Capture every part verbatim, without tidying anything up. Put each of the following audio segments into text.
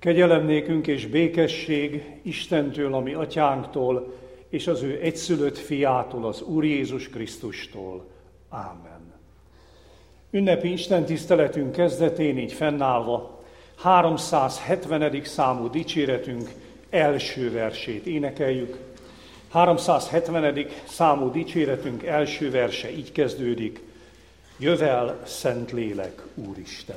Kegyelem nékünk és békesség Istentől, a mi atyánktól, és az ő egyszülött fiától, az Úr Jézus Krisztustól. Ámen. Ünnepi istentiszteletünk kezdetén így fennállva háromszázhetvenedik számú dicséretünk első versét énekeljük. háromszázhetvenedik számú dicséretünk első verse így kezdődik: Jövel, Szentlélek, Úristen!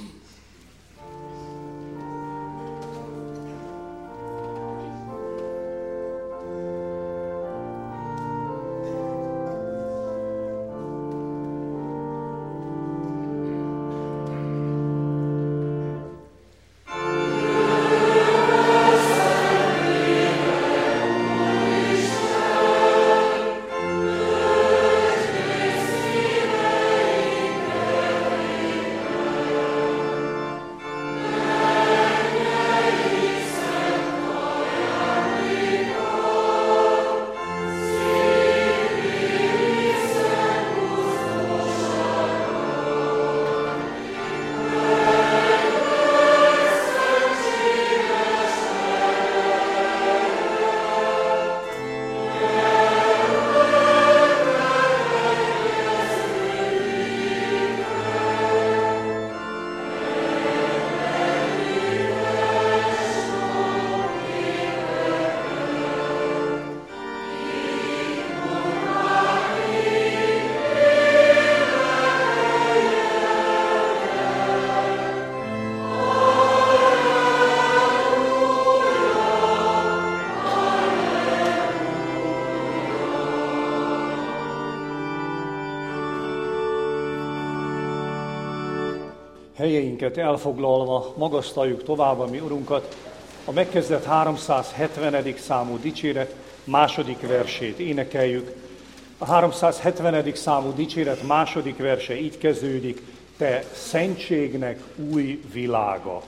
Helyeinket elfoglalva magasztaljuk tovább a mi Urunkat, a megkezdett háromszázhetvenedik számú dicséret második versét énekeljük. A háromszázhetvenedik számú dicséret második verse így kezdődik: Te szentségnek új világa!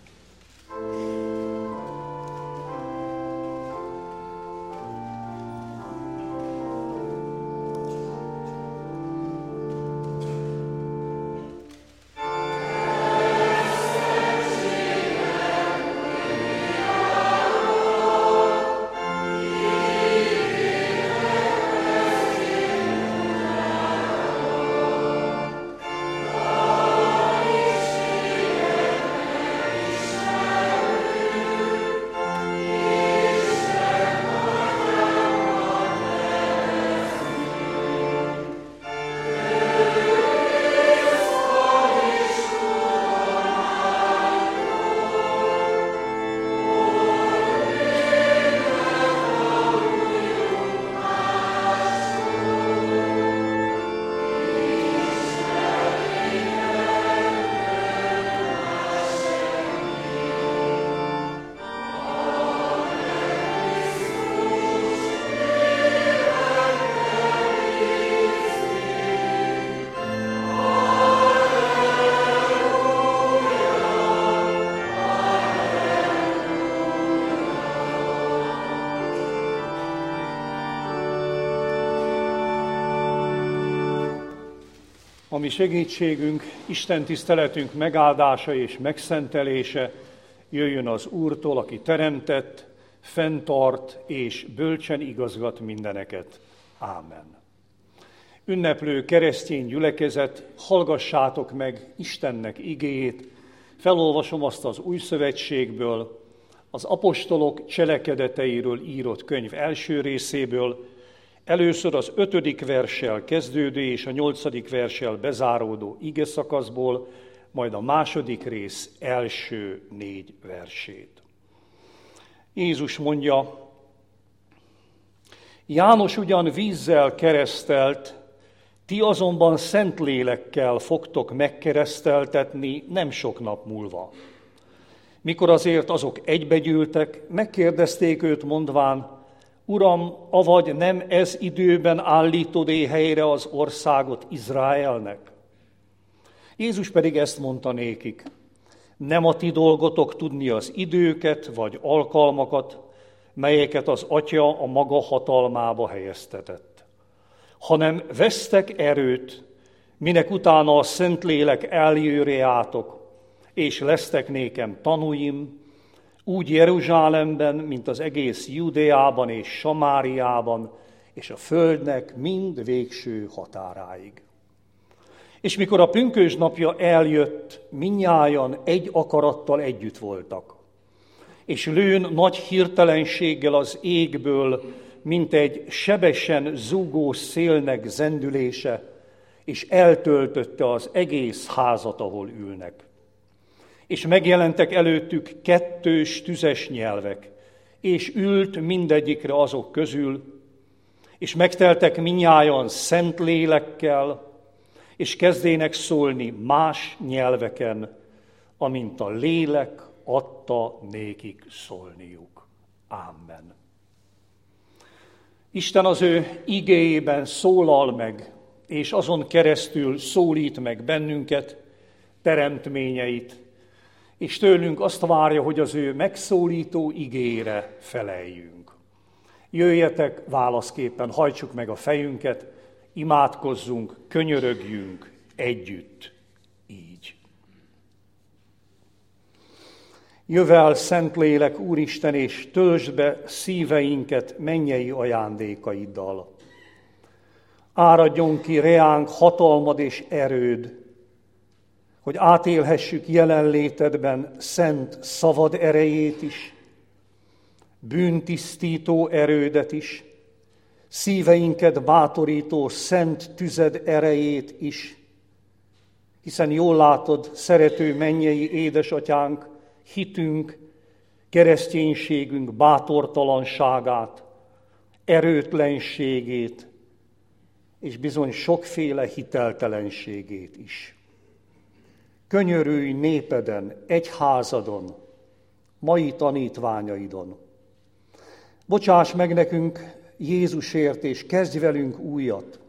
A mi segítségünk, Isten tiszteletünk megáldása és megszentelése jöjjön az Úrtól, aki teremtett, fenntart és bölcsen igazgat mindeneket. Ámen. Ünneplő keresztény gyülekezet, hallgassátok meg Istennek igéjét. Felolvasom azt az Új Szövetségből, az apostolok cselekedeteiről írott könyv első részéből, először az ötödik verssel kezdődő és a nyolcadik verssel bezáródó igeszakaszból, majd a második rész első négy versét. Jézus mondja: János ugyan vízzel keresztelt, ti azonban Szentlélekkel fogtok megkereszteltetni nem sok nap múlva. Mikor azért azok egybegyűltek, megkérdezték őt mondván: Uram, avagy nem ez időben állítod-é helyre az országot Izraelnek? Jézus pedig ezt mondta nékik: Nem a ti dolgotok tudni az időket vagy alkalmakat, melyeket az Atya a maga hatalmába helyeztetett, hanem vesztek erőt, minek utána a Szentlélek eljöjjátok, és lesztek nékem tanúim úgy Jeruzsálemben, mint az egész Judeában és Samáriában, és a földnek mind végső határáig. És mikor a pünkösd napja eljött, mindnyájan egy akarattal együtt voltak. És lőn nagy hirtelenséggel az égből, mint egy sebesen zúgó szélnek zendülése, és eltöltötte az egész házat, ahol ülnek. És megjelentek előttük kettős tüzes nyelvek, és ült mindegyikre azok közül, és megteltek mindnyájan szent lélekkel, és kezdének szólni más nyelveken, amint a lélek adta nékik szólniuk. Amen. Isten az ő igéjében szólal meg, és azon keresztül szólít meg bennünket, teremtményeit, és tőlünk azt várja, hogy az ő megszólító igére feleljünk. Jöjjetek, válaszképpen hajtsuk meg a fejünket, imádkozzunk, könyörögjünk együtt, így. Jövel, Szentlélek, Úristen, és töltsd be szíveinket mennyei ajándékaiddal. Áradjon ki reánk hatalmad és erőd, hogy átélhessük jelenlétedben szent szavad erejét is, bűntisztító erődet is, szíveinket bátorító szent tüzed erejét is, hiszen jól látod, szerető mennyei édesatyánk, hitünk, kereszténységünk bátortalanságát, erőtlenségét, és bizony sokféle hiteltelenségét is. Könyörülj népeden, egyházadon, mai tanítványaidon. Bocsáss meg nekünk Jézusért, és kezdj velünk újat.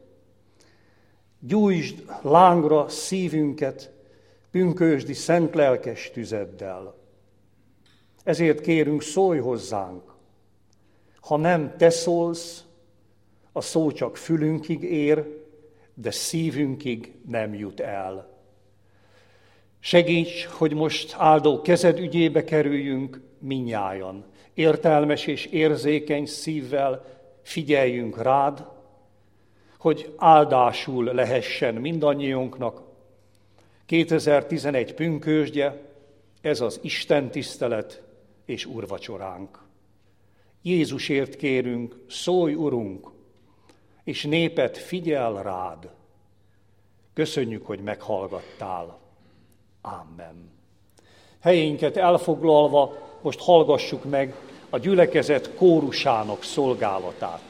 Gyújtsd lángra szívünket pünkösdi szent lelkes tüzeddel. Ezért kérünk, szólj hozzánk. Ha nem te szólsz, a szó csak fülünkig ér, de szívünkig nem jut el. Segíts, hogy most áldó kezed ügyébe kerüljünk mindnyájan. Értelmes és érzékeny szívvel figyeljünk rád, hogy áldásul lehessen mindannyiunknak. kétezer-tizenegy pünkösdje, ez az Isten tisztelet és úrvacsoránk. Jézusért kérünk, szólj, Urunk, és népet figyel rád. Köszönjük, hogy meghallgattál. Amen. Helyénket elfoglalva most hallgassuk meg a gyülekezet kórusának szolgálatát.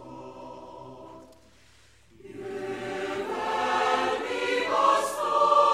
Jövel, vigasztalj!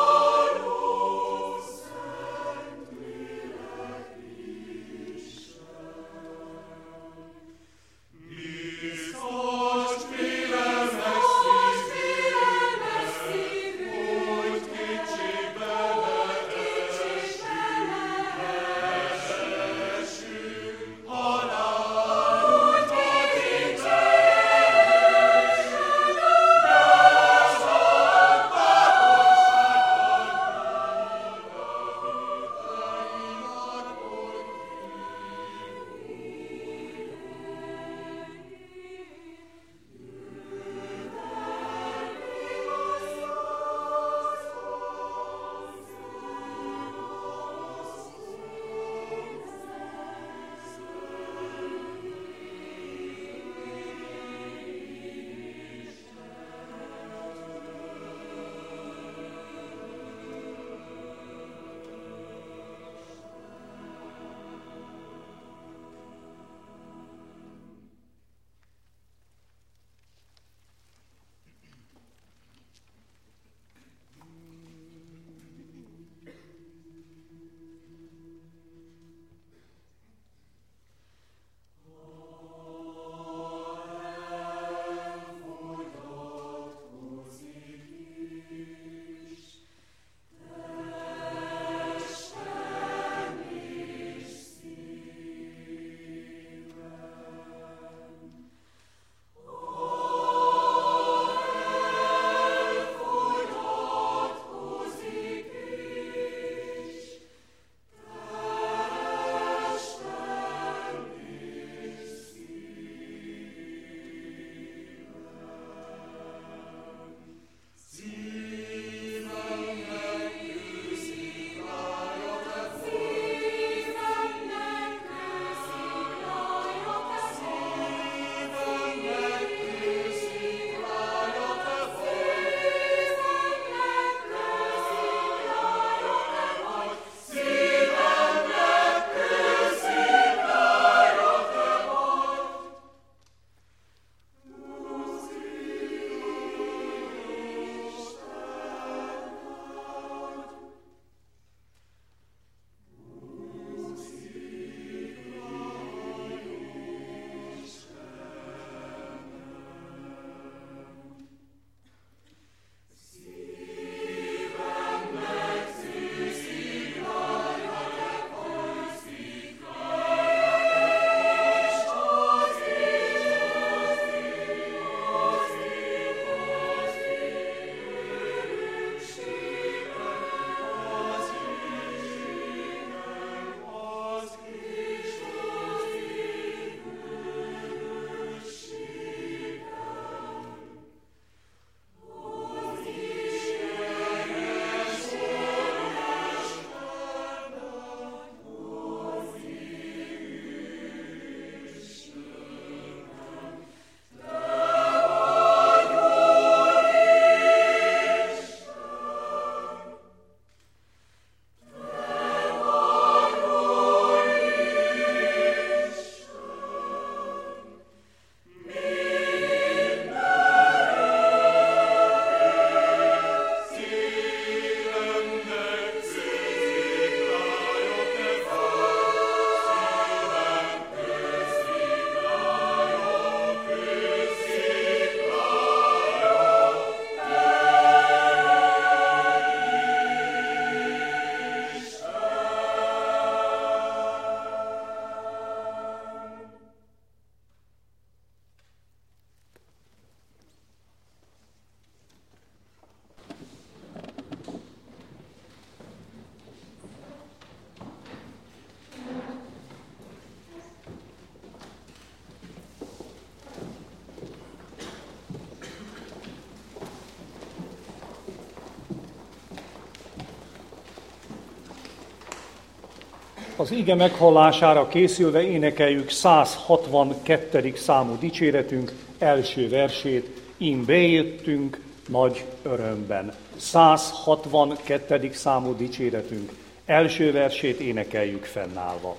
Az ige meghallására készülve énekeljük száz hatvankettedik számú dicséretünk első versét, Ím bejöttünk nagy örömben. száz hatvankettedik számú dicséretünk első versét énekeljük fennállva.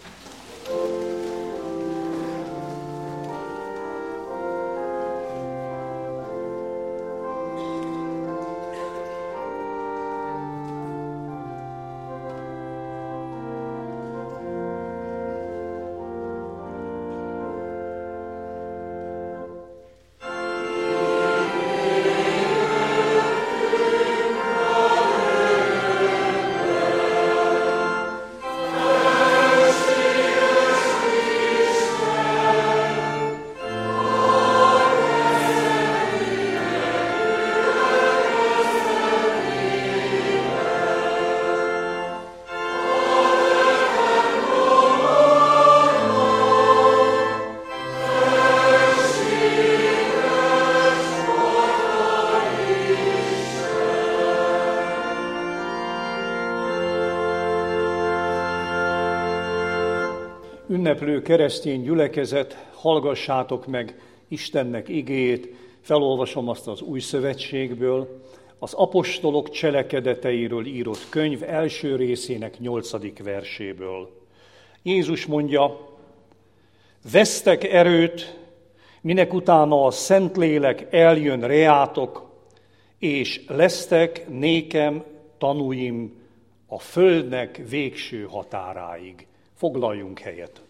Ünneplő keresztény gyülekezet, hallgassátok meg Istennek igéjét, felolvasom azt az Új Szövetségből, az apostolok cselekedeteiről írott könyv első részének nyolcadik verséből. Jézus mondja, vesztek erőt, minek utána a Szentlélek eljön reátok, és lesztek nékem tanúim a földnek végső határáig. Foglaljunk helyet.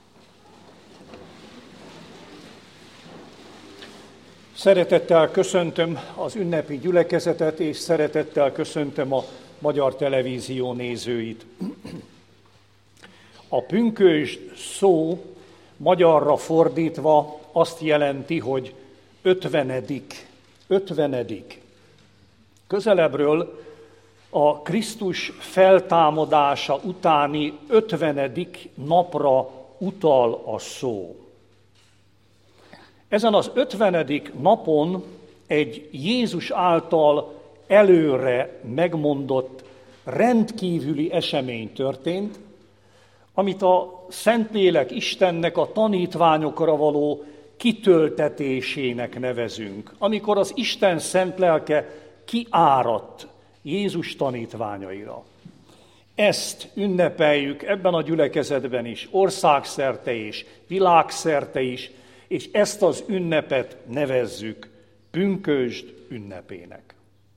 Szeretettel köszöntöm az ünnepi gyülekezetet, és szeretettel köszöntöm a Magyar Televízió nézőit. A pünkösd szó magyarra fordítva azt jelenti, hogy ötvenedik, ötvenedik. Közelebbről a Krisztus feltámadása utáni ötvenedik napra utal a szó. Ezen az ötvenedik napon egy Jézus által előre megmondott rendkívüli esemény történt, amit a Szentlélek Istennek a tanítványokra való kitöltetésének nevezünk, amikor az Isten szent lelke kiáradt Jézus tanítványaira. Ezt ünnepeljük ebben a gyülekezetben is, országszerte és világszerte is, és ezt az ünnepet nevezzük pünkösd ünnepének.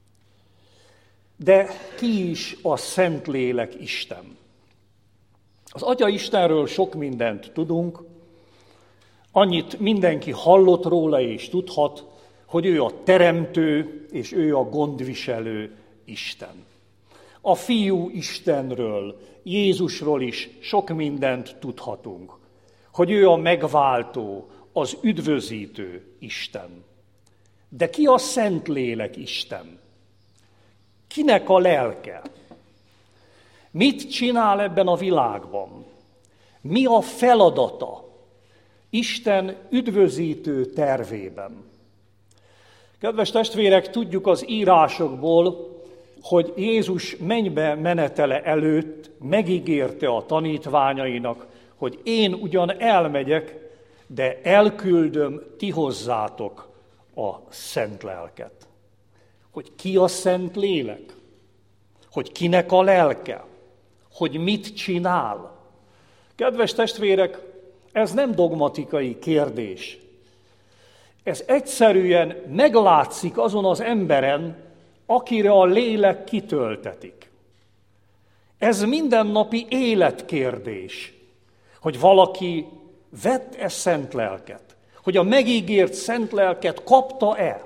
De ki is a Szentlélek Isten? Az Atya Istenről sok mindent tudunk, annyit mindenki hallott róla és tudhat, hogy ő a teremtő és ő a gondviselő Isten. A Fiú Istenről, Jézusról is sok mindent tudhatunk, hogy ő a megváltó, az üdvözítő Isten. De ki a Szentlélek Isten? Kinek a lelke? Mit csinál ebben a világban? Mi a feladata Isten üdvözítő tervében? Kedves testvérek, tudjuk az írásokból, hogy Jézus mennybe menetele előtt megígérte a tanítványainak, hogy én ugyan elmegyek, de elküldöm ti hozzátok a Szent Lelket. Hogy ki a Szent Lélek? Hogy kinek a lelke? Hogy mit csinál? Kedves testvérek, ez nem dogmatikai kérdés. Ez egyszerűen meglátszik azon az emberen, akire a lélek kitöltetik. Ez mindennapi életkérdés, hogy valaki vett-e szent lelket, hogy a megígért szent lelket kapta-e.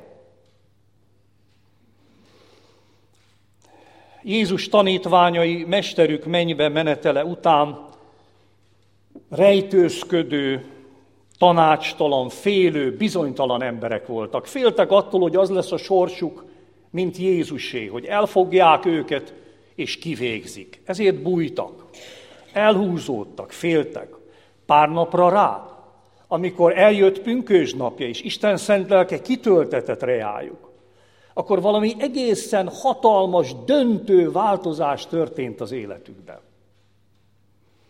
Jézus tanítványai mesterük mennybe menetele után rejtőzködő, tanácstalan, félő, bizonytalan emberek voltak. Féltek attól, hogy az lesz a sorsuk, mint Jézusé, hogy elfogják őket és kivégzik. Ezért bújtak, elhúzódtak, féltek. Pár napra rá, amikor eljött pünkösd napja, és Isten szent lelke kitöltetett reájuk, akkor valami egészen hatalmas, döntő változás történt az életükben.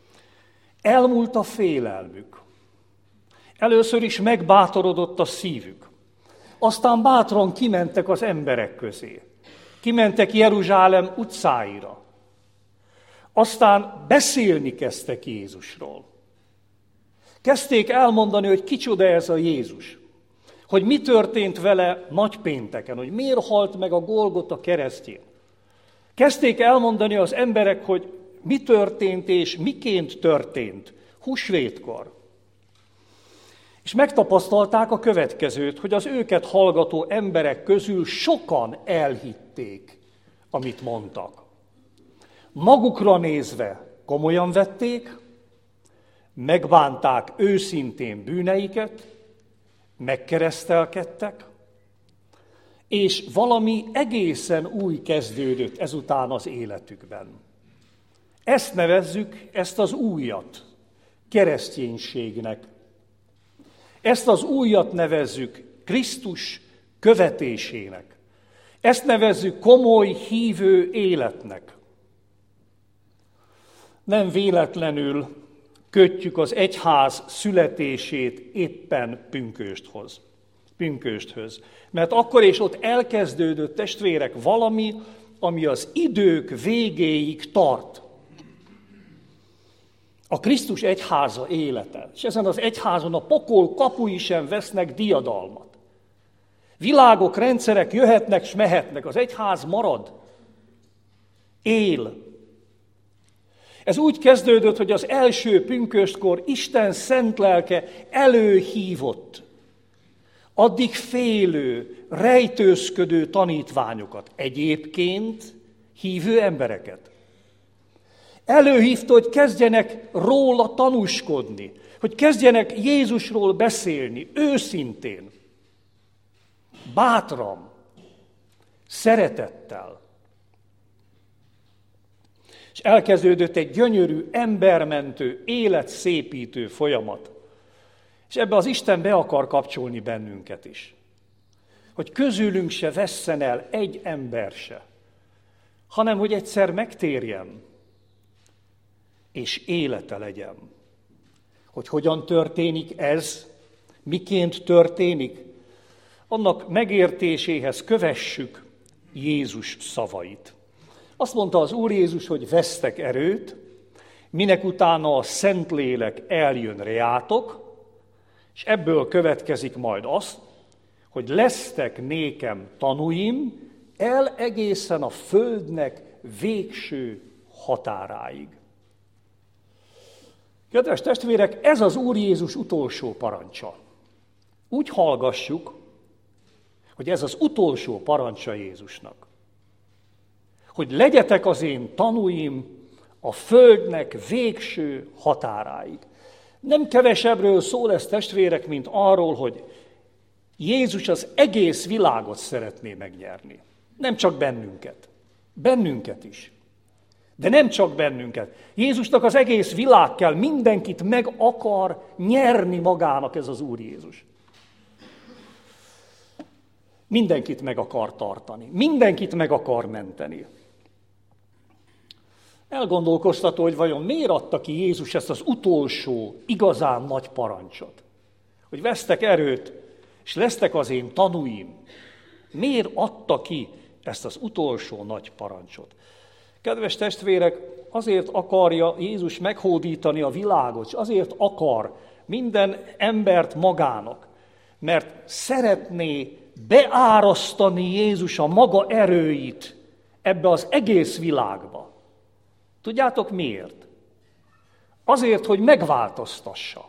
Elmúlt a félelmük. Először is megbátorodott a szívük. Aztán bátran kimentek az emberek közé. Kimentek Jeruzsálem utcáira. Aztán beszélni kezdtek Jézusról. Kezdték elmondani, hogy kicsoda ez a Jézus. Hogy mi történt vele nagypénteken, hogy miért halt meg a Golgota keresztjén. Kezdték elmondani az emberek, hogy mi történt és miként történt húsvétkor. És megtapasztalták a következőt, hogy az őket hallgató emberek közül sokan elhitték, amit mondtak. Magukra nézve komolyan vették, megbánták őszintén bűneiket, megkeresztelkedtek, és valami egészen új kezdődött ezután az életükben. Ezt nevezzük, ezt az újat, kereszténységnek. Ezt az újat nevezzük Krisztus követésének. Ezt nevezzük komoly hívő életnek. Nem véletlenül kötjük az egyház születését éppen pünkösthöz. pünkösthöz. Mert akkor és ott elkezdődött, testvérek, valami, ami az idők végéig tart. A Krisztus egyháza élete. És ezen az egyházon a pokol kapui sem vesznek diadalmat. Világok, rendszerek jöhetnek s mehetnek, az egyház marad. Él. Ez úgy kezdődött, hogy az első pünköstkor Isten szent lelke előhívott addig félő, rejtőzködő tanítványokat, egyébként hívő embereket. Előhívta, hogy kezdjenek róla tanúskodni, hogy kezdjenek Jézusról beszélni, őszintén, bátran, szeretettel. És elkezdődött egy gyönyörű, embermentő, életszépítő folyamat. És ebbe az Isten be akar kapcsolni bennünket is. Hogy közülünk se vesszen el egy ember se, hanem hogy egyszer megtérjen, és élete legyen. Hogy hogyan történik ez, miként történik, annak megértéséhez kövessük Jézus szavait. Azt mondta az Úr Jézus, hogy vesztek erőt, minek utána a Szentlélek eljön reátok, és ebből következik majd az, hogy lesztek nékem tanúim el egészen a földnek végső határáig. Kedves testvérek, ez az Úr Jézus utolsó parancsa. Úgy hallgassuk, hogy ez az utolsó parancsa Jézusnak. Hogy legyetek az én tanúim a földnek végső határáig. Nem kevesebbről szól ez, testvérek, mint arról, hogy Jézus az egész világot szeretné megnyerni. Nem csak bennünket. Bennünket is. De nem csak bennünket. Jézusnak az egész világ kell, mindenkit meg akar nyerni magának ez az Úr Jézus. Mindenkit meg akar tartani. Mindenkit meg akar menteni. Elgondolkoztató, hogy vajon miért adta ki Jézus ezt az utolsó, igazán nagy parancsot? Hogy vesztek erőt, és lesztek az én tanúim. Miért adta ki ezt az utolsó nagy parancsot? Kedves testvérek, azért akarja Jézus meghódítani a világot, és azért akar minden embert magának, mert szeretné beárasztani Jézus a maga erőit ebbe az egész világba. Tudjátok miért? Azért, hogy megváltoztassa.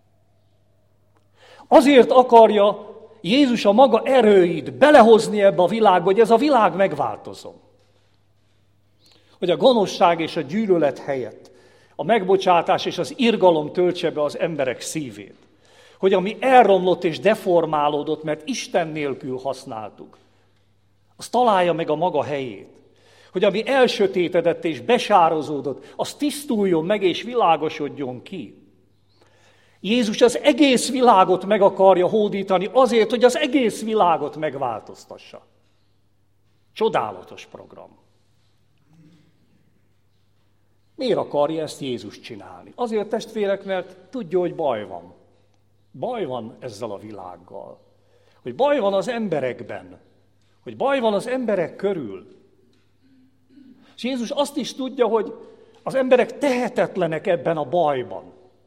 Azért akarja Jézus a maga erőit belehozni ebbe a világba, hogy ez a világ megváltozom. Hogy a gonoszság és a gyűlölet helyett a megbocsátás és az irgalom töltse be az emberek szívét. Hogy ami elromlott és deformálódott, mert Isten nélkül használtuk, az találja meg a maga helyét. Hogy ami elsötétedett és besározódott, az tisztuljon meg és világosodjon ki. Jézus az egész világot meg akarja hódítani azért, hogy az egész világot megváltoztassa. Csodálatos program. Miért akarja ezt Jézus csinálni? Azért, testvérek, mert tudja, hogy baj van. Baj van ezzel a világgal. Hogy baj van az emberekben. Hogy baj van az emberek körül. És Jézus azt is tudja, hogy az emberek tehetetlenek ebben a bajban.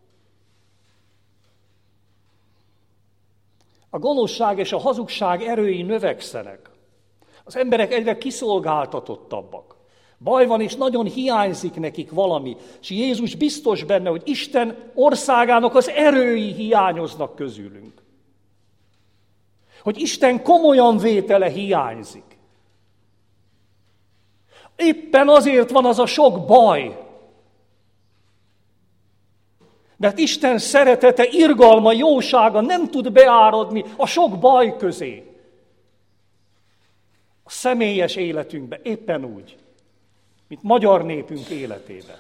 A gonoszság és a hazugság erői növekszenek. Az emberek egyre kiszolgáltatottabbak. Baj van, és nagyon hiányzik nekik valami. És Jézus biztos benne, hogy Isten országának az erői hiányoznak közülünk. Hogy Isten komolyan vétele hiányzik. Éppen azért van az a sok baj. Mert Isten szeretete, irgalma, jósága nem tud beáradni a sok baj közé. A személyes életünkbe éppen úgy, mint magyar népünk életébe.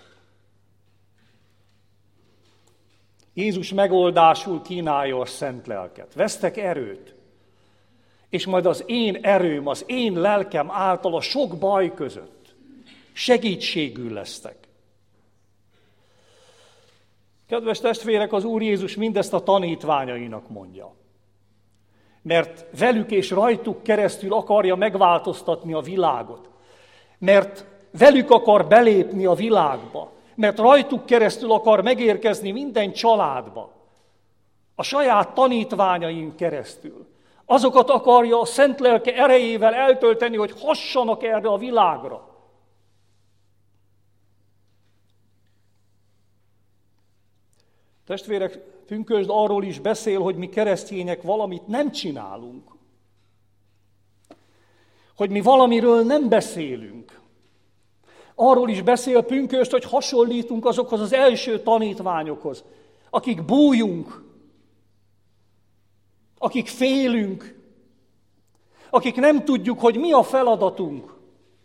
Jézus megoldásul kínálja a szent lelket. Vesztek erőt, és majd az én erőm, az én lelkem által a sok baj között segítségül lesztek. Kedves testvérek, az Úr Jézus mindezt a tanítványainak mondja. Mert velük és rajtuk keresztül akarja megváltoztatni a világot. Mert velük akar belépni a világba. Mert rajtuk keresztül akar megérkezni minden családba. A saját tanítványain keresztül. Azokat akarja a szent lelke erejével eltölteni, hogy hassanak erre a világra. Testvérek, pünkösd arról is beszél, hogy mi keresztények valamit nem csinálunk. Hogy mi valamiről nem beszélünk. Arról is beszél pünkösd, hogy hasonlítunk azokhoz az első tanítványokhoz, akik bújunk, akik félünk, akik nem tudjuk, hogy mi a feladatunk.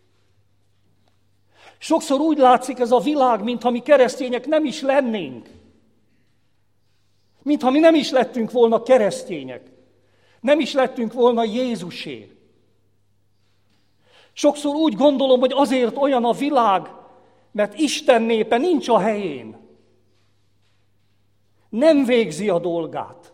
Sokszor úgy látszik ez a világ, mintha mi keresztények nem is lennénk. Mintha mi nem is lettünk volna keresztények. Nem is lettünk volna Jézusé. Sokszor úgy gondolom, hogy azért olyan a világ, mert Isten népe nincs a helyén. Nem végzi a dolgát.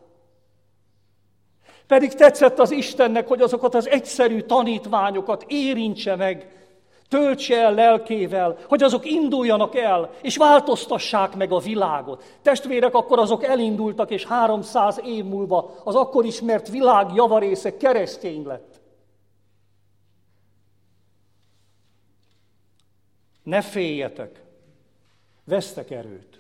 Pedig tetszett az Istennek, hogy azokat az egyszerű tanítványokat érintse meg, töltse el lelkével, hogy azok induljanak el, és változtassák meg a világot. Testvérek, akkor azok elindultak, és háromszáz év múlva az akkor ismert világ javarésze keresztény lett. Ne féljetek, vesztek erőt.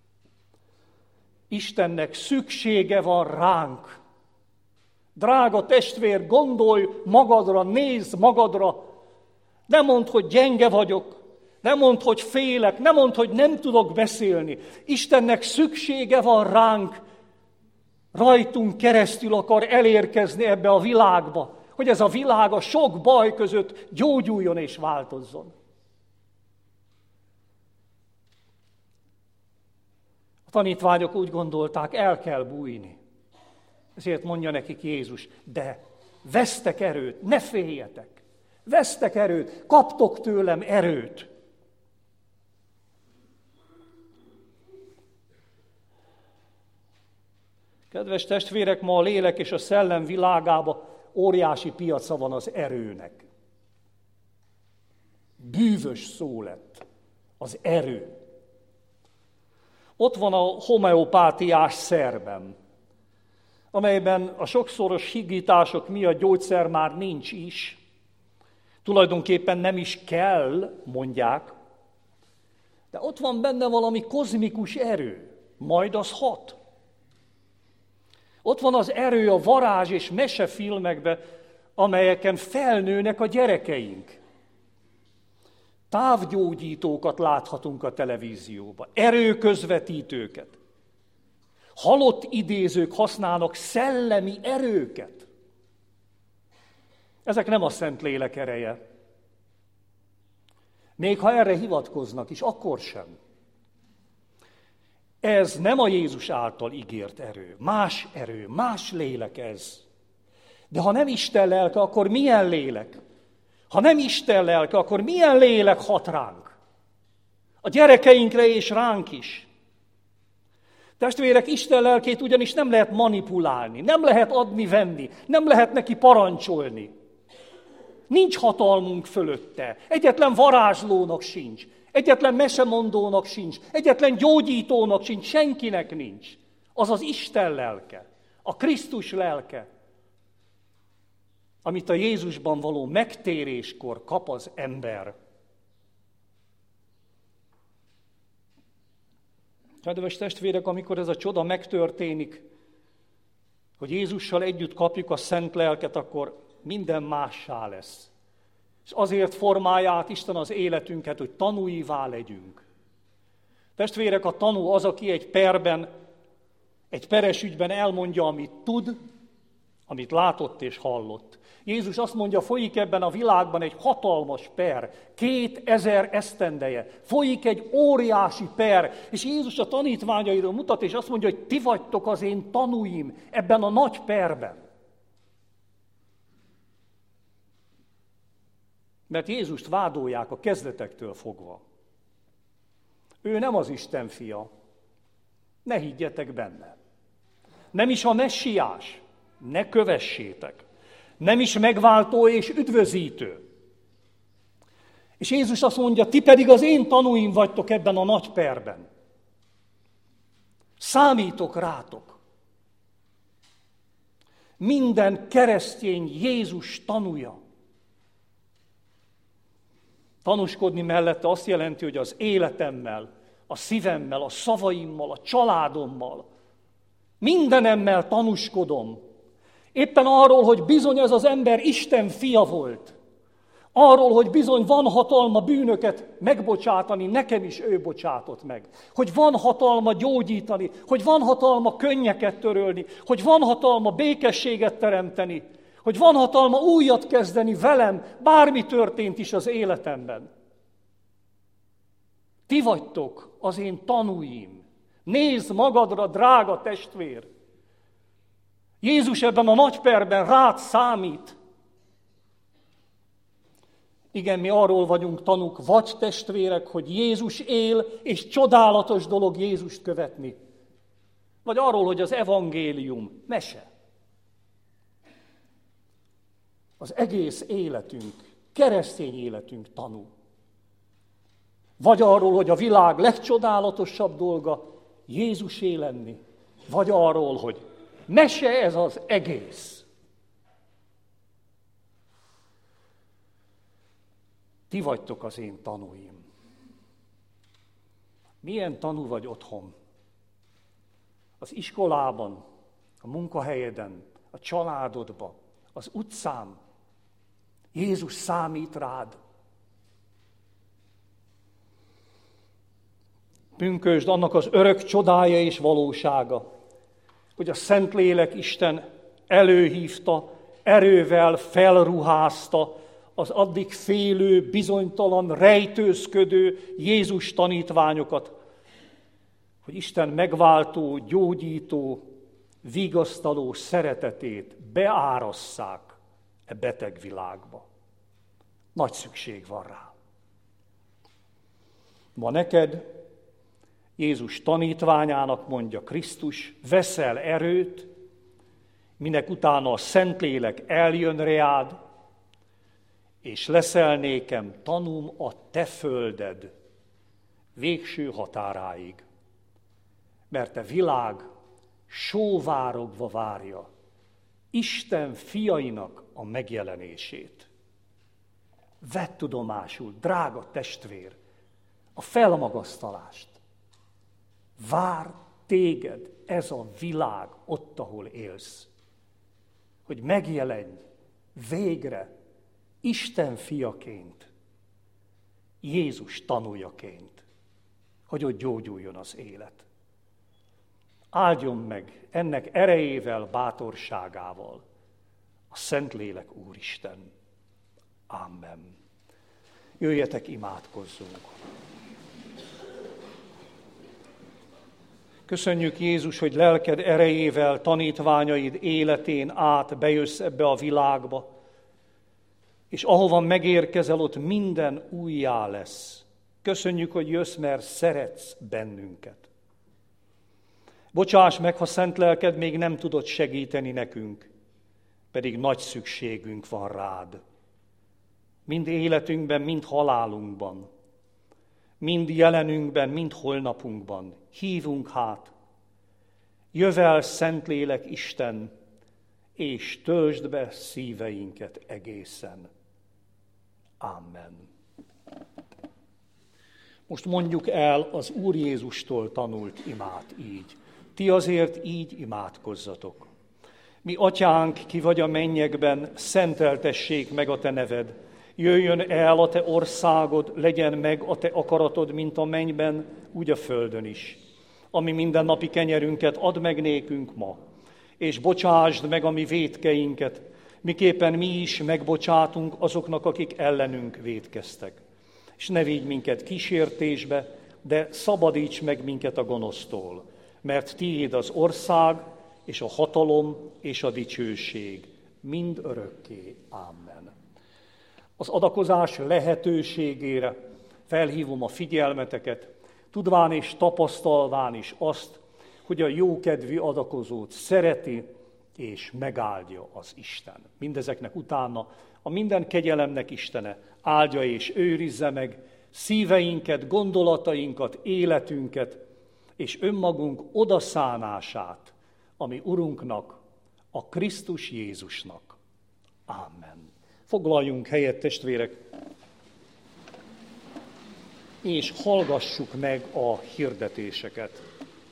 Istennek szüksége van ránk. Drága testvér, gondolj magadra, nézz magadra. Nem mondd, hogy gyenge vagyok, nem mondd, hogy félek, nem mondd, hogy nem tudok beszélni. Istennek szüksége van ránk, rajtunk keresztül akar elérkezni ebbe a világba, hogy ez a világ a sok baj között gyógyuljon és változzon. A tanítványok úgy gondolták, el kell bújni. Ezért mondja nekik Jézus, de vesztek erőt, ne féljetek. Vesztek erőt, kaptok tőlem erőt. Kedves testvérek, ma a lélek és a szellem világában óriási piaca van az erőnek. Bűvös szó lett az erő. Ott van a homeopátiás szerben, amelyben a sokszoros higítások miatt gyógyszer már nincs is, tulajdonképpen nem is kell, mondják, de ott van benne valami kozmikus erő, majd az hat. Ott van az erő a varázs és mesefilmekben, amelyeken felnőnek a gyerekeink. Távgyógyítókat láthatunk a televízióban, erőközvetítőket. Halott idézők használnak szellemi erőket. Ezek nem a Szentlélek ereje. Még ha erre hivatkoznak is, akkor sem. Ez nem a Jézus által ígért erő. Más erő, más lélek ez. De ha nem Isten lelke, akkor milyen lélek? Ha nem Isten lelke, akkor milyen lélek hat ránk? A gyerekeinkre és ránk is. Testvérek, Isten lelkét ugyanis nem lehet manipulálni, nem lehet adni-venni, nem lehet neki parancsolni. Nincs hatalmunk fölötte, egyetlen varázslónak sincs, egyetlen mesemondónak sincs, egyetlen gyógyítónak sincs, senkinek nincs. Az az Isten lelke, a Krisztus lelke, amit a Jézusban való megtéréskor kap az ember. Kedves testvérek, amikor ez a csoda megtörténik, hogy Jézussal együtt kapjuk a szent lelket, akkor minden mássá lesz. És azért formálja át Isten az életünket, hogy tanúivá legyünk. Testvérek, a tanú az, aki egy perben, egy peres ügyben elmondja, amit tud, amit látott és hallott. Jézus azt mondja, folyik ebben a világban egy hatalmas per, kétezer esztendeje, folyik egy óriási per, és Jézus a tanítványairól mutat, és azt mondja, hogy ti vagytok az én tanúim ebben a nagy perben. Mert Jézust vádolják a kezdetektől fogva. Ő nem az Isten fia, ne higgyetek benne. Nem is a messiás, ne kövessétek. Nem is megváltó és üdvözítő. És Jézus azt mondja, ti pedig az én tanúim vagytok ebben a nagy perben. Számítok rátok. Minden keresztény Jézus tanúja. Tanúskodni mellette azt jelenti, hogy az életemmel, a szívemmel, a szavaimmal, a családommal, mindenemmel tanúskodom. Éppen arról, hogy bizony ez az ember Isten fia volt. Arról, hogy bizony van hatalma bűnöket megbocsátani, nekem is ő bocsátott meg. Hogy van hatalma gyógyítani, hogy van hatalma könnyeket törölni, hogy van hatalma békességet teremteni, hogy van hatalma újat kezdeni velem, bármi történt is az életemben. Ti vagytok az én tanúim. Nézd magadra, drága testvér! Jézus ebben a nagy perben rád számít. Igen, mi arról vagyunk tanúk, vagy testvérek, hogy Jézus él, és csodálatos dolog Jézust követni. Vagy arról, hogy az evangélium mese. Az egész életünk, keresztény életünk tanú. Vagy arról, hogy a világ legcsodálatosabb dolga Jézusé lenni. Vagy arról, hogy mese ez az egész. Ti vagytok az én tanúim. Milyen tanú vagy otthon? Az iskolában, a munkahelyeden, a családodban, az utcán. Jézus számít rád. Pünkösd annak az örök csodája és valósága, hogy a Szentlélek Isten előhívta, erővel felruházta az addig félő, bizonytalan, rejtőzködő Jézus tanítványokat, hogy Isten megváltó, gyógyító, vigasztaló szeretetét beárasszák e beteg világba. Nagy szükség van rá. Ma neked, Jézus tanítványának mondja Krisztus, veszel erőt, minek utána a Szentlélek eljön reád, és leszel nékem tanúm a te földed végső határáig. Mert a világ sóvárogva várja Isten fiainak a megjelenését. Vedd tudomásul, drága testvér, a felmagasztalást. Vár téged ez a világ ott, ahol élsz, hogy megjelenj végre Isten fiaként, Jézus tanújaként, hogy ott gyógyuljon az élet. Áldjon meg ennek erejével, bátorságával a Szentlélek Úristen. Amen. Jöjjetek, imádkozzunk! Köszönjük, Jézus, hogy lelked erejével, tanítványaid életén át bejössz ebbe a világba, és ahova megérkezel, ott minden újjá lesz. Köszönjük, hogy jössz, mert szeretsz bennünket. Bocsáss meg, ha szent lelked még nem tudod segíteni nekünk, pedig nagy szükségünk van rád. Mind életünkben, mind halálunkban, mind jelenünkben, mind holnapunkban. Hívunk hát, jövel, Szentlélek Isten, és töltsd be szíveinket egészen. Amen. Most mondjuk el az Úr Jézustól tanult imát így. Ti azért így imádkozzatok. Mi atyánk, ki vagy a mennyekben, szenteltessék meg a te neved. Jöjjön el a te országod, legyen meg a te akaratod, mint a mennyben, úgy a földön is. Ami mindennapi kenyerünket add meg nékünk ma, és bocsásd meg a mi vétkeinket, miképpen mi is megbocsátunk azoknak, akik ellenünk vétkeztek. És ne vigy minket kísértésbe, de szabadíts meg minket a gonosztól, mert tiéd az ország, és a hatalom, és a dicsőség, mind örökké. Amen. Az adakozás lehetőségére felhívom a figyelmeteket, tudván és tapasztalván is azt, hogy a jókedvű adakozót szereti és megáldja az Isten. Mindezeknek utána a minden kegyelemnek Istene áldja és őrizze meg szíveinket, gondolatainkat, életünket, és önmagunk odaszánását a mi Urunknak, a Krisztus Jézusnak. Amen. Foglaljunk helyet, testvérek, és hallgassuk meg a hirdetéseket.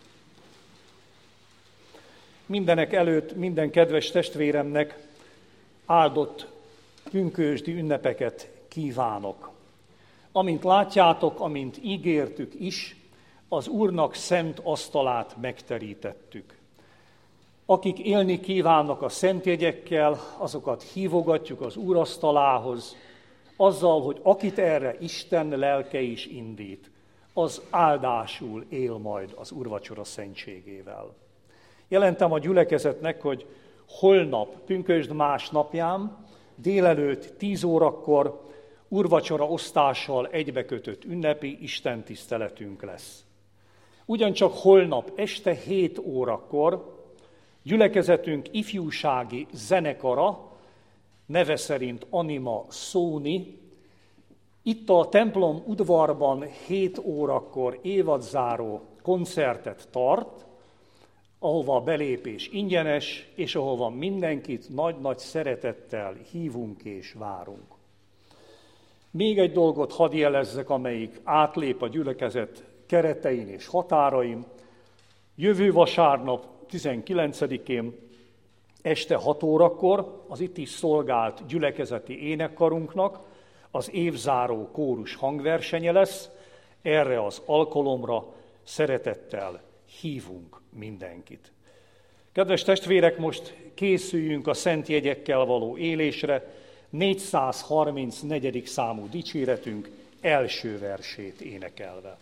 Mindenek előtt minden kedves testvéremnek áldott pünkösdi ünnepeket kívánok. Amint látjátok, amint ígértük is, az Úrnak szent asztalát megterítettük. Akik élni kívánnak a szentjegyekkel, azokat hívogatjuk az Úr asztalához, azzal, hogy akit erre Isten lelke is indít, az áldásul él majd az úrvacsora szentségével. Jelentem a gyülekezetnek, hogy holnap, pünkösd másnapján, délelőtt tíz órakor úrvacsora osztással egybekötött ünnepi istentiszteletünk lesz. Ugyancsak holnap este hét órakor gyülekezetünk ifjúsági zenekara, neve szerint Anima Szóni, itt a templom udvarban hét órakor évadzáró koncertet tart, ahova a belépés ingyenes, és ahova mindenkit nagy-nagy szeretettel hívunk és várunk. Még egy dolgot hadd jelezzek, amelyik átlép a gyülekezet keretein és határain. Jövő vasárnap, tizenkilencedikén este hat órakor az itt is szolgált gyülekezeti énekkarunknak az évzáró kórus hangversenye lesz. Erre az alkalomra szeretettel hívunk mindenkit. Kedves testvérek, most készüljünk a szent jegyekkel való élésre, négyszázharmincnegyedik számú dicséretünk első versét énekelve.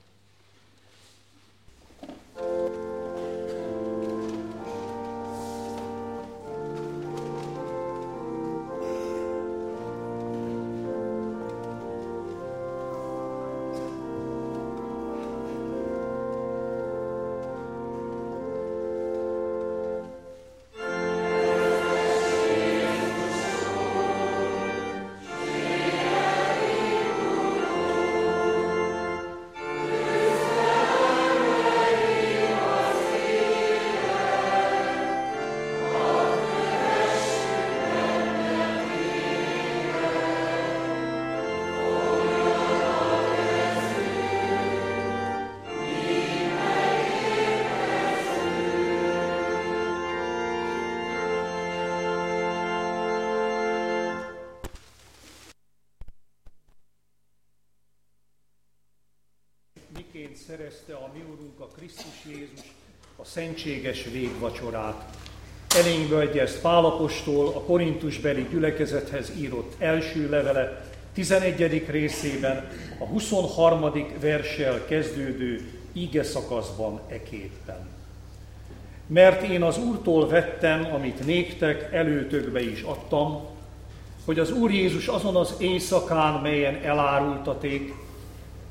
miként szerezte a mi Urunk, a Krisztus Jézus a szentséges végvacsorát. Elénkbe adja ezt Pál apostol a korintusbeli gyülekezethez írott első levele tizenegyedik részében, a huszonharmadik verssel kezdődő ige szakaszban eképpen. Mert én az Úrtól vettem, amit néktek előtökbe is adtam, hogy az Úr Jézus azon az éjszakán, melyen elárultaték,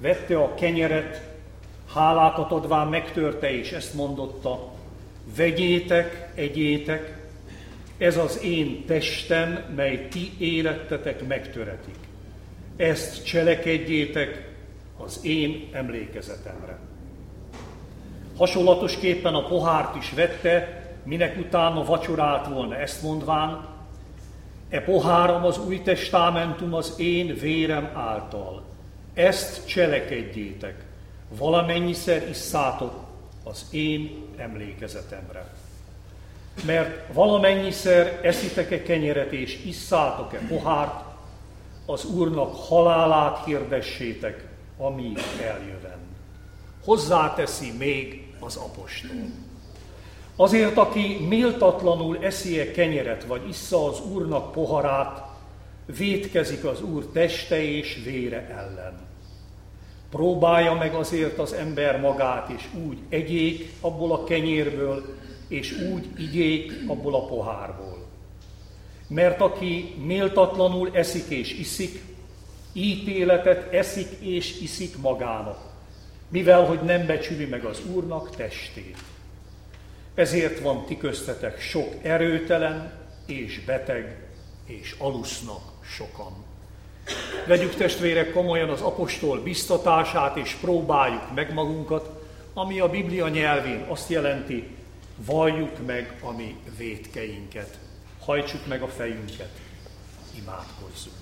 vette a kenyeret, hálákat adván megtörte, és ezt mondotta: vegyétek, egyétek, ez az én testem, mely ti érettetek megtöretik. Ezt cselekedjétek az én emlékezetemre. Hasonlatosképpen a pohárt is vette, minek utána vacsorált volna, ezt mondván: e poháram az új testamentum az én vérem által. Ezt cselekedjétek, valamennyiszer isszátok az én emlékezetemre. Mert valamennyiszer eszitek-e kenyeret és isszátok-e pohárt, az Úrnak halálát hirdessétek, amíg eljövend. Hozzáteszi még az apostol. Azért, aki méltatlanul eszi-e kenyeret, vagy issza az Úrnak poharát, vétkezik az Úr teste és vére ellen. Próbálja meg azért az ember magát, és úgy egyék abból a kenyérből, és úgy igyék abból a pohárból. Mert aki méltatlanul eszik és iszik, ítéletet eszik és iszik magának, mivel hogy nem becsüli meg az Úrnak testét. Ezért van ti köztetek sok erőtelen és beteg, és alusznak sokan. Vegyük, testvérek, komolyan az apostol biztatását, és próbáljuk meg magunkat, ami a Biblia nyelvén azt jelenti: valljuk meg a mi vétkeinket, hajtsuk meg a fejünket, imádkozzunk.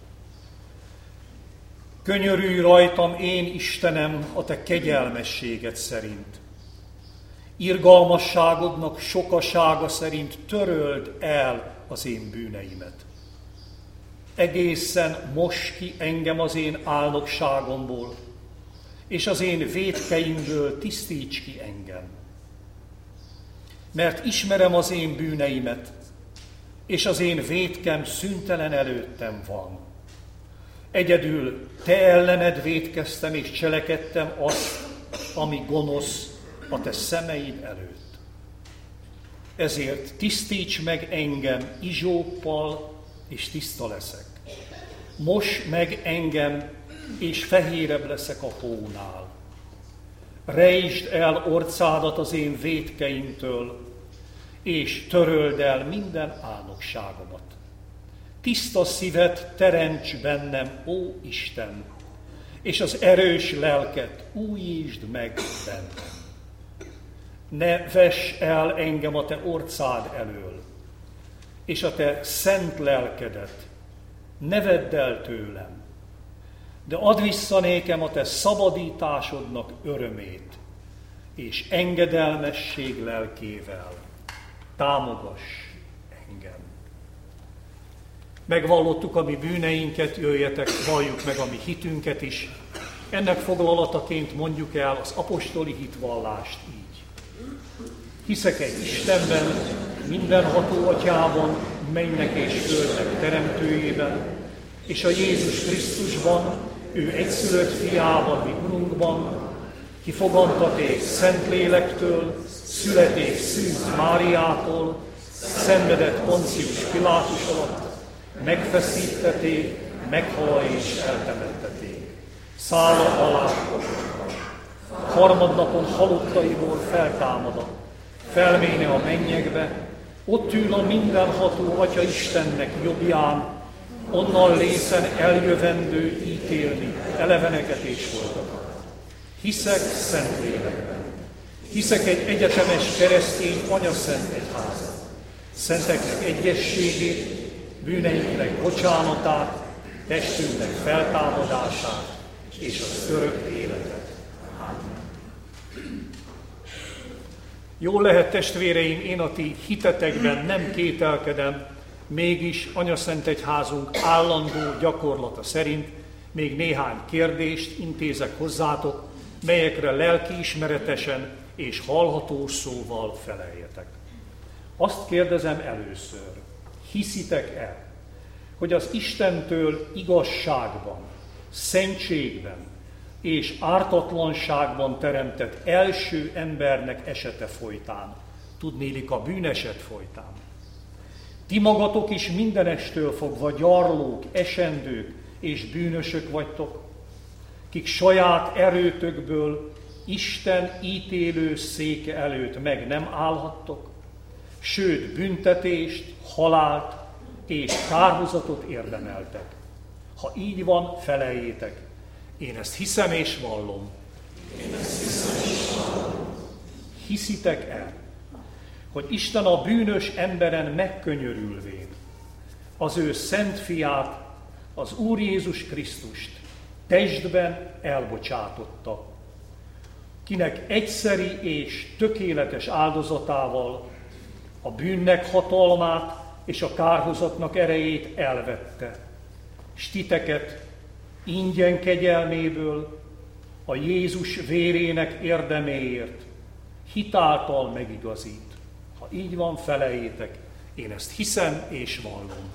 Könyörülj rajtam, én Istenem, a te kegyelmességed szerint. Irgalmasságodnak sokasága szerint töröld el az én bűneimet. Egészen mos ki engem az én álnokságomból, és az én vétkeimből tisztíts ki engem. Mert ismerem az én bűneimet, és az én vétkem szüntelen előttem van. Egyedül te ellened vétkeztem és cselekedtem azt, ami gonosz a te szemeid előtt. Ezért tisztíts meg engem izsóppal, és tiszta leszek. Mos meg engem, és fehérebb leszek a hónál. Rejtsd el orcádat az én vétkeimtől, és töröld el minden álnokságomat. Tiszta szívet teremts bennem, ó Isten, és az erős lelket újítsd meg bennem. Ne vess el engem a te orcád elől, és a te szent lelkedet ne vedd el tőlem, de add vissza nékem a te szabadításodnak örömét, és engedelmesség lelkével támogass engem. Megvallottuk a mi bűneinket, jöjjetek, valljuk meg a mi hitünket is. Ennek foglalataként mondjuk el az apostoli hitvallást így. Hiszek egy Istenben, mindenható Atyában, mennek és földnek teremtőjében, és a Jézus Krisztusban, ő egyszülött fiában, mi Urunkban, ki fogantaték Szentlélektől, születék Szűz Máriától, szenvedett Poncius Pilátus alatt, megfeszítették, meghalva és eltemettették. Szálla alá, harmadnapon halottaiból feltámadott, felméne a mennyekbe, ott ül a mindenható Atya Istennek jobbján, onnan lészen eljövendő ítélni eleveneket és holtakat. Hiszek Szentlélekben. Hiszek egy egyetemes keresztény anyaszent egyházat, szenteknek egyességét, bűneinknek bocsánatát, testünknek feltámadását és az örök életet. Jól lehet, testvéreim, én a ti hitetekben nem kételkedem, mégis anyaszent egyházunk állandó gyakorlata szerint még néhány kérdést intézek hozzátok, melyekre lelkiismeretesen és hallható szóval feleljetek. Azt kérdezem először, hiszitek-e, hogy az Istentől igazságban, szentségben és ártatlanságban teremtett első embernek esete folytán, tudnélik a bűneset folytán, ti magatok is mindenestől fogva gyarlók, esendők és bűnösök vagytok, kik saját erőtökből Isten ítélő széke előtt meg nem állhattok, sőt büntetést, halált és kárhozatot érdemeltek. Ha így van, feleljétek. Én ezt hiszem és vallom. Én ezt hiszem és vallom. Hiszitek el, hogy Isten a bűnös emberen megkönyörülvén az ő szent fiát, az Úr Jézus Krisztust testben elbocsátotta, kinek egyszeri és tökéletes áldozatával a bűnnek hatalmát és a kárhozatnak erejét elvette, s titeket ingyen kegyelméből a Jézus vérének érdeméért hitáltal megigazít. Ha így van, feleljétek, én ezt hiszem és vallom.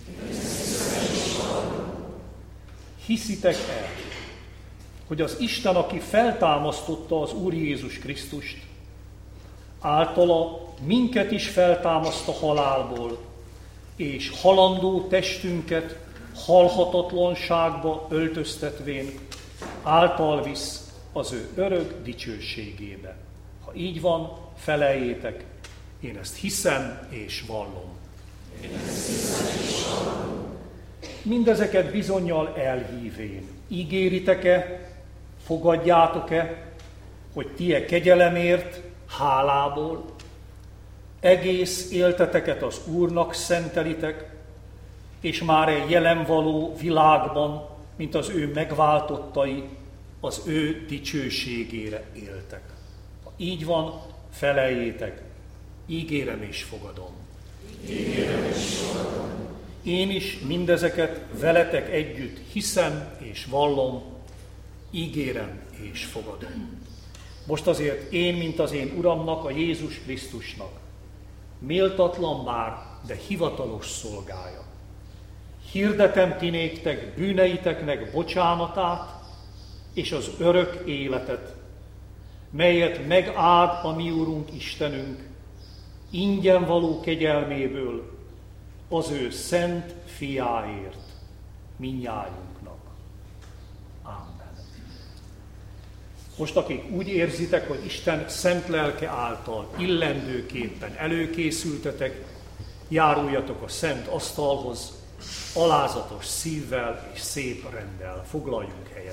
Hiszitek el, hogy az Isten, aki feltámasztotta az Úr Jézus Krisztust, általa minket is feltámaszt a halálból, és halandó testünket halhatatlanságba öltöztetvén által visz az ő örök dicsőségébe. Ha így van, feleljétek, én ezt hiszem és vallom. Én ezt hiszem és vallom. Mindezeket bizonnyal elhívén. Ígéritek-e, fogadjátok-e, hogy ti e kegyelemért, hálából egész élteteket az Úrnak szentelitek, és már egy jelen való világban, mint az ő megváltottai, az ő dicsőségére éltek. Ha így van, feleljétek, ígérem és fogadom. Ígérem és fogadom. Én is mindezeket veletek együtt hiszem és vallom, ígérem és fogadom. Most azért én, mint az én Uramnak, a Jézus Krisztusnak, méltatlan bár, de hivatalos szolgája. Hirdetem ti néktek bűneiteknek bocsánatát és az örök életet, melyet megáld a mi Úrunk Istenünk, ingyen való kegyelméből, az ő szent fiáért, mindnyájunknak. Amen. Most, akik úgy érzitek, hogy Isten szent lelke által illendőképpen előkészültetek, járuljatok a szent asztalhoz, alázatos szívvel és szép renddel. Foglaljunk helyet.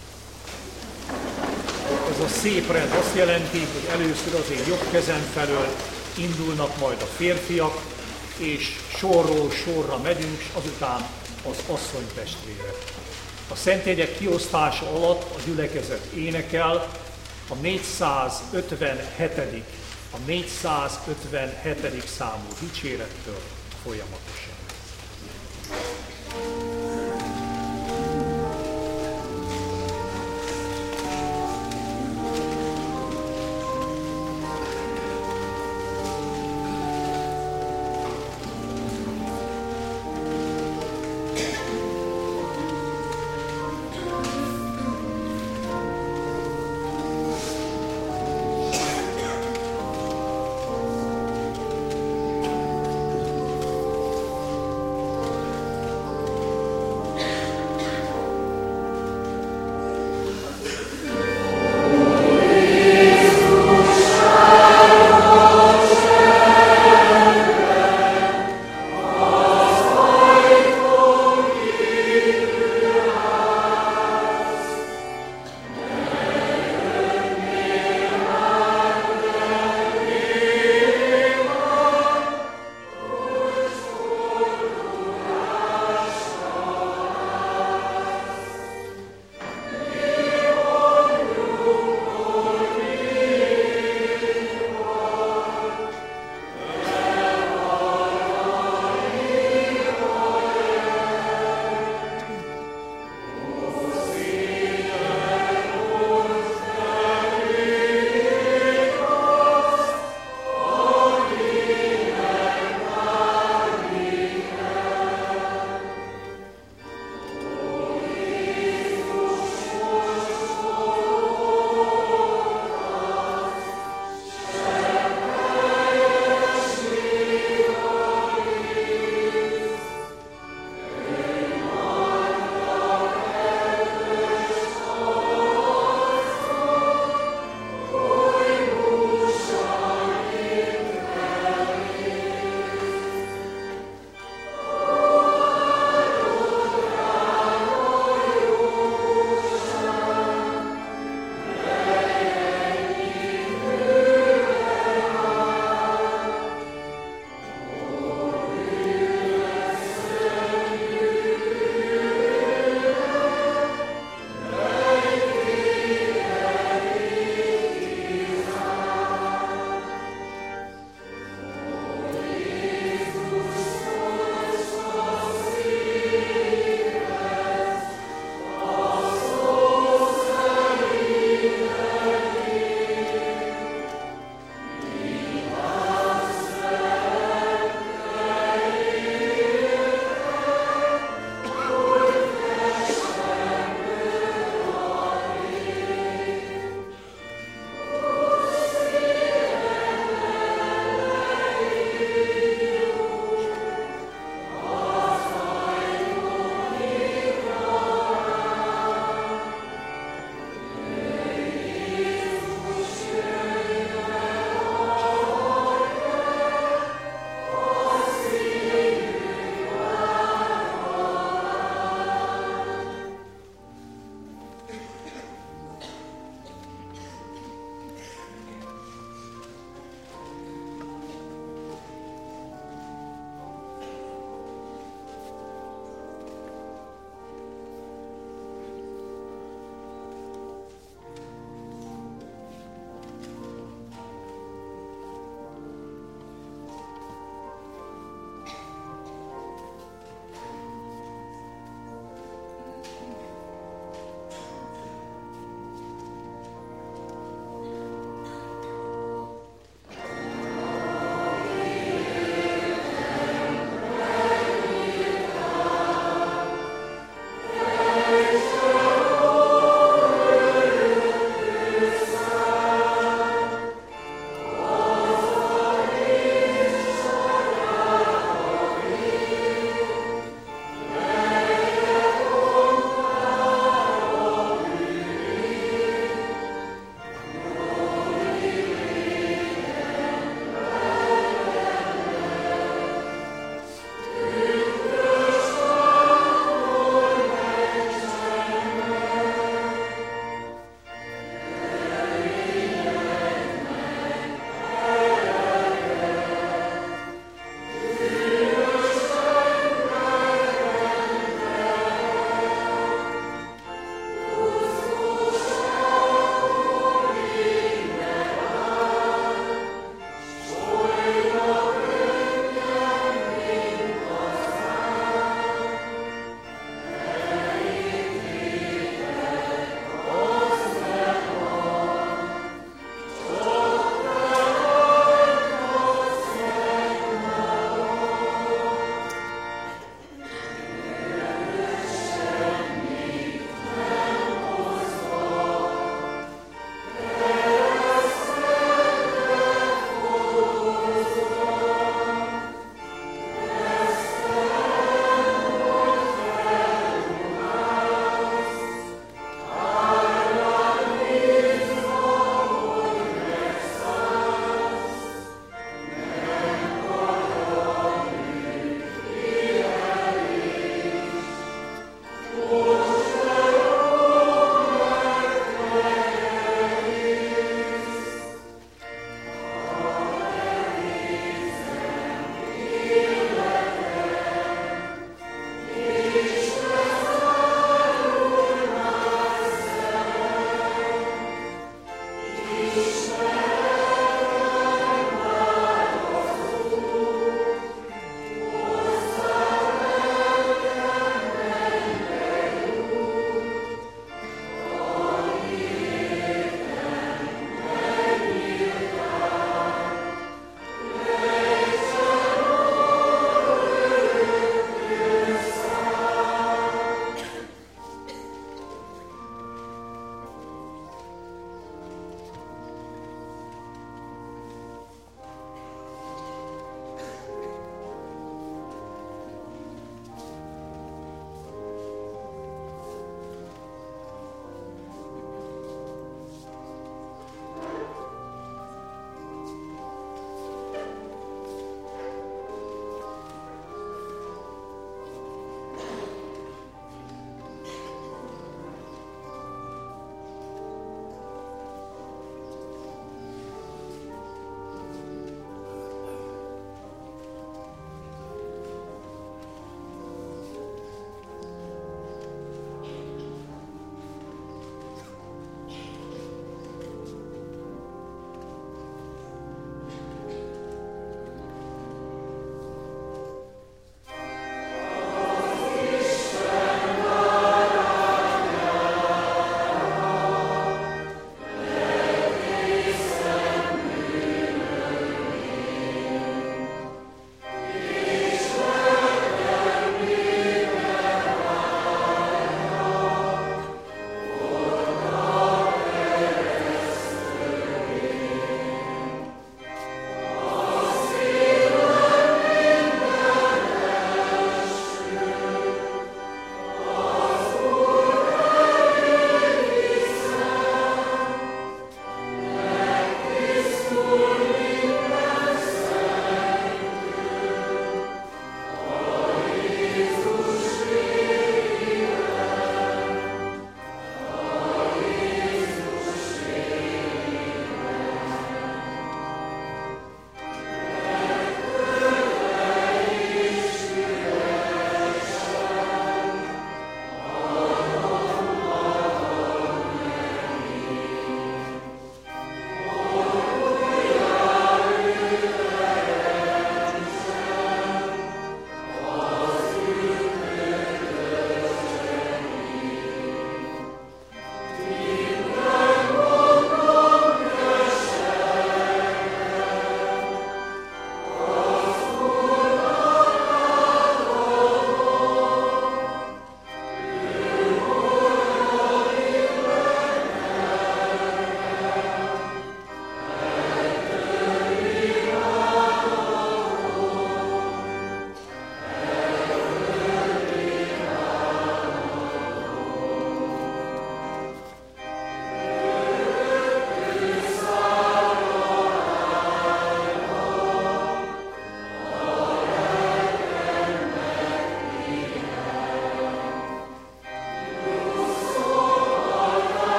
Ez a szép rend azt jelenti, hogy először az én jobb kezem felől indulnak majd a férfiak, és sorról sorra megyünk, és azután az asszony testvére. A szentjegyek kiosztása alatt a gyülekezet énekel a négyszázötvenhetedik a négyszázötvenhetedik számú dicsérettől folyamatosan.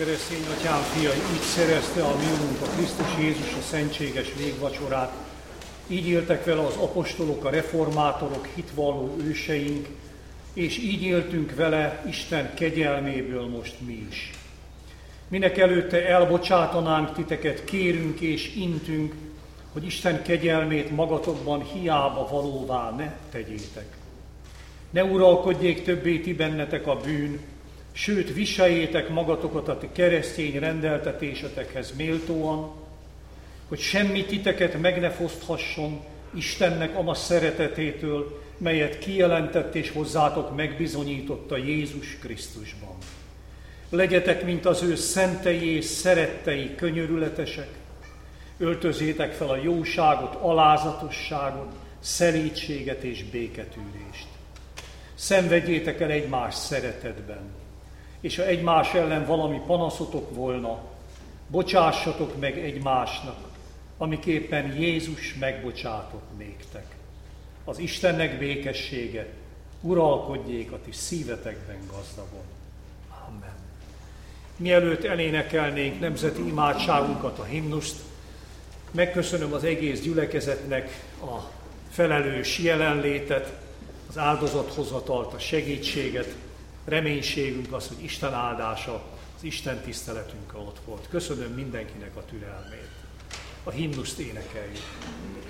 keresztény atyám fia így szerezte a mi Urunk, a Krisztus Jézus a szentséges végvacsorát. Így éltek vele az apostolok, a reformátorok, hitvalló őseink, és így éltünk vele Isten kegyelméből most mi is. Minek előtte elbocsátanánk titeket, kérünk és intünk, hogy Isten kegyelmét magatokban hiába valóvá ne tegyétek. Ne uralkodjék többé ti bennetek a bűn, sőt viseljétek magatokat a ti keresztény rendeltetésetekhez méltóan, hogy semmi titeket meg ne foszthasson Istennek ama szeretetétől, melyet kijelentett és hozzátok megbizonyította Jézus Krisztusban. Legyetek, mint az ő szentei és szerettei, könyörületesek, öltözétek fel a jóságot, alázatosságot, szelídséget és béketűrést. Szenvedjétek el egymás szeretetben, és ha egymás ellen valami panaszotok volna, bocsássatok meg egymásnak, amiképpen Jézus megbocsátott néktek. Az Istennek békessége uralkodjék a ti szívetekben gazdagon. Amen. Mielőtt elénekelnénk nemzeti imádságunkat, a himnuszt, megköszönöm az egész gyülekezetnek a felelős jelenlétet, az áldozathozatalt, a segítséget. Reménységünk az, hogy Isten áldása az Isten tiszteletünkkel ott volt. Köszönöm mindenkinek a türelmét. A himnuszt énekeljük.